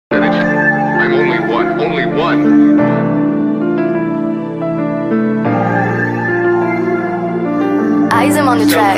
I'm only one. Eyes him on the track.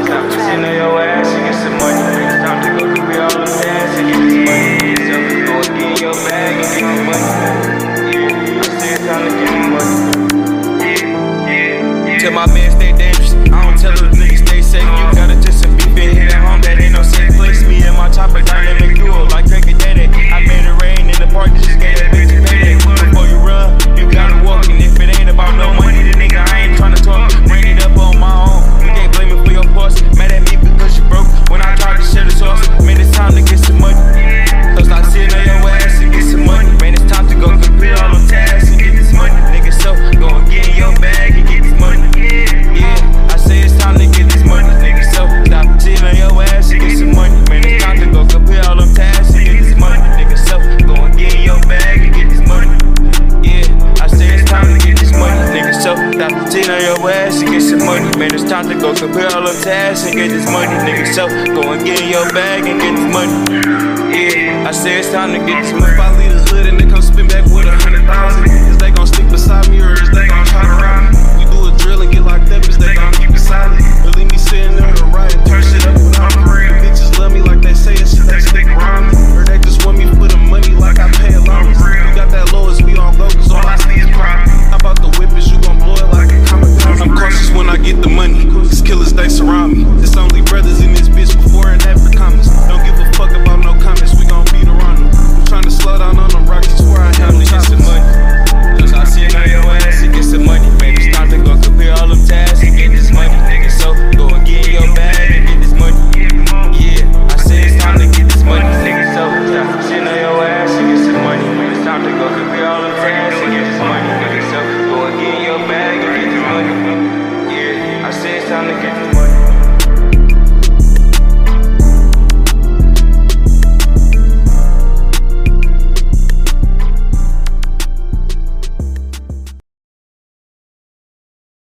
Tell my man stay dangerous. I don't tell those niggas stay safe. You gotta just some beef in here at home. That ain't no safe place. Me and my chopper dynamic duo like Drake and Daddy. I made it rain in the park. Just gave that bitch a payday. Before you run, you gotta walk. And if it ain't about no money, then nigga I ain't tryna talk. Bring it up on my own. You can't blame me for your parts. Mad at me because you broke. When I tried to share the sauce, man, it's time to get some money. So stop sitting on your ass and get some money. Man, it's time to go complete all them tasks and get this money, nigga. So go and get in your bag and get this money. Yeah, I say it's time to get this money, nigga. So stop sitting on your ass and get some money. Man, it's time to go complete all them tasks and get this money, nigga. So go and get in your bag and get this money. Yeah, I say it's time to get this money, nigga. So stop sitting on your ass and get some money. Man, it's time to go complete all them tasks and get this money, nigga. So go and get in your bag and get this money. Yeah, I say it's time to get this money. If I leave the hood and they come spin back with 100,000.